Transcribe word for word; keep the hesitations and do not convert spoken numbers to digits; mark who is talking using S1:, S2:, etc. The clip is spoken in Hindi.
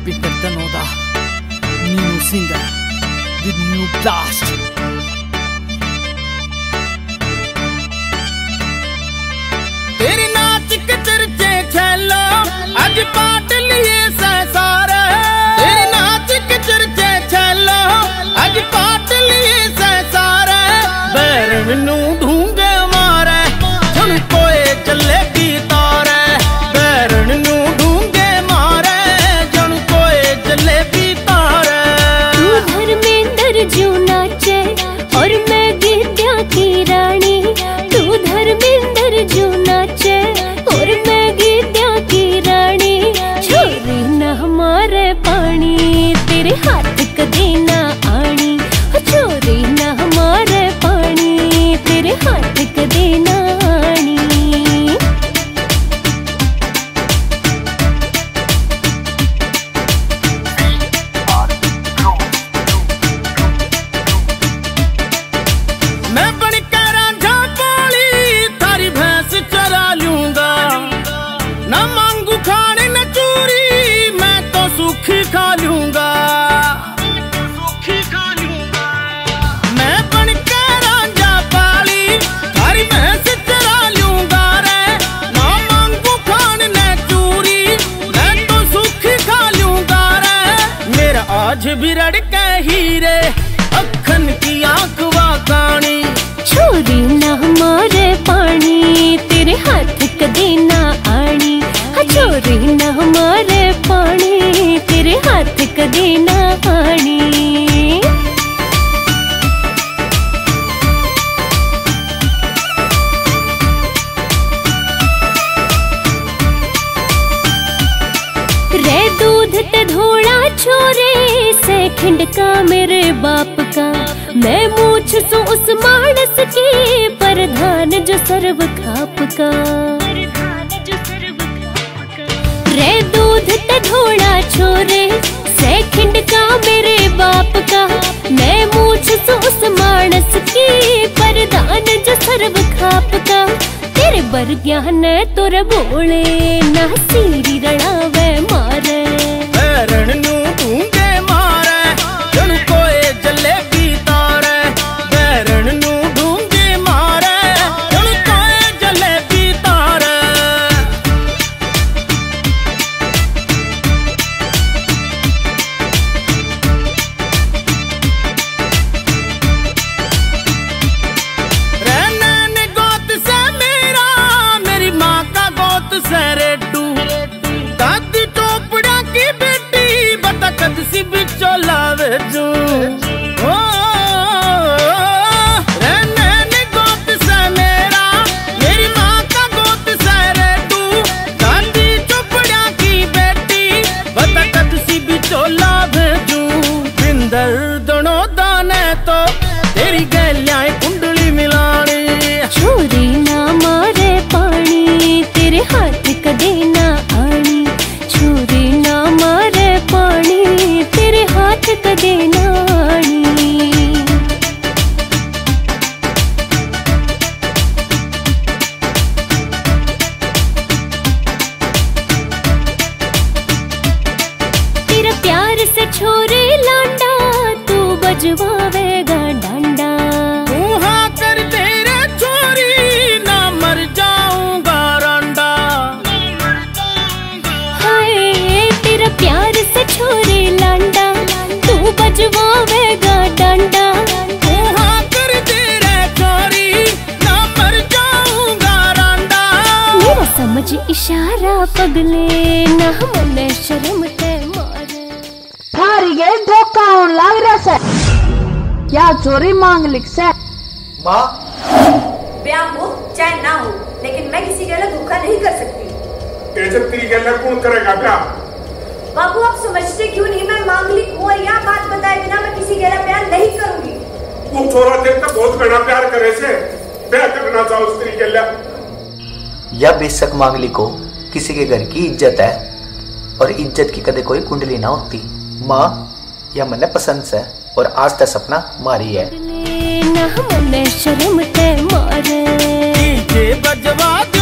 S1: Peter Tanoda, new singer with new blast. तेरे नाच के चर्चे छेलो आज पाट लिए सारे, तेरे नाच के चर्चे छेलो आज पाट लिए सारे। बैरन नू ढूंगे मारे जुन कोए चले की तारे, बैरन नू ढूंगे मारे जुन कोए चले की तारे।
S2: तू धर्मेंद्र जू नाचे और मैं गीत्या की रानी, तू धर्मेंद्र जू नाचे और मैं गीत्या की रानी। छोरी ना हमारे पानी तेरे हाथ कदे ना आनी, छोरी ना हमारे पानी तेरे हाथ कदे ना आनी।
S1: मैं बनकर रांझा पाली थारी भैंस चरा लूंगा, न मांगू खाने न चूरी मैं तो सूखी खा लूंगा। मैं बनकर रांझा पाली थारी भैंस चरा लूंगा रे, न मांगू खाने न चूरी मैं तो सूखी खा लूंगा रे। मेरा आज भी रड़के हीरे अखन की आंख वाकानी,
S2: छोरी ना हमारे पानी तेरे हाथ कदे ना आनी, छोरी ना हमारे पानी तेरे हाथ कदे ना आनी। रे दूध ते धोड़ा छोरे से खिंडका मेरे बाप का, मैं मूछ सो उस मानस के प्रधान जो सर्व खाप का। रे दूध ते धोड़ा छोरे से खिंडका मेरे बाप का, मैं मूछ सो उस मानस के प्रधान जो सर्व खाप का। तेरे बर ज्ञान तोरे बोले ना सीरी रड़ावे मारे,
S1: बैरन नू ढूंगे मारे जुन कोए जलेबी तारे। बैरन नू ढूंगे मारे जुन कोए जलेबी तारे। रहने ने गोत से मेरा, मेरी माँ का गोत से रेडू, दादी चोपड़ा की बेटी बता कद सी बिचो लावे जू। ओ, रहने ने गोत से मेरा, मेरी माँ का गोत से रेडू, दादी चोपड़ा की बेटी बता कद सी बिचो लावे जू। बिंदर दोनों दाने तो तेरी गैलियां कुंडली मिलानी,
S2: छोरी ना मारे पानी तेरे हाथ कदे ना आनी, छोरी ना मारे पानी तेरे हाथ कदे ना आनी। तेरा प्यार से छोरे लांडा तू बजवावेगा डांडा,
S1: तू हाँ कर तेरे छोरी ना मर जाऊंगा रांडा।
S2: हाय तेरा प्यार से छोरे लांडा तू बजवावेगा डांडा।
S1: तू हाँ कर तेरे छोरी ना मर जाऊंगा रांडा।
S2: मेरा समझ इशारा पगले ना मने शर्म ते मारे।
S3: थारी गए धोखा होने लग रहा से, क्या चोरी मांग लिख से?
S4: माँ
S5: ब्याह हो चाहे ना हो, लेकिन मैं किसी के लिए धोखा नहीं कर सकती।
S4: जब तेरी गलत कौन करेगा ब्याह?
S5: बाबू आप समझते क्यों नहीं, मैं मांगलिक हूँ और यह बात बताए बिना मैं किसी के लिए प्यार नहीं करूंगी।
S4: तू थोड़ा देर तक बहुत बड़ा प्यार करे से ब्याह करना चाहो स्त्री के लिए।
S6: या बेशक मांगली को किसी के घर की इज्जत है और इज्जत की कदे कोई कुंडली ना होती। माँ यह मने पसंद से और आज तक सपना मारी है।
S2: ना मने शर्म ते मारे
S1: बजवा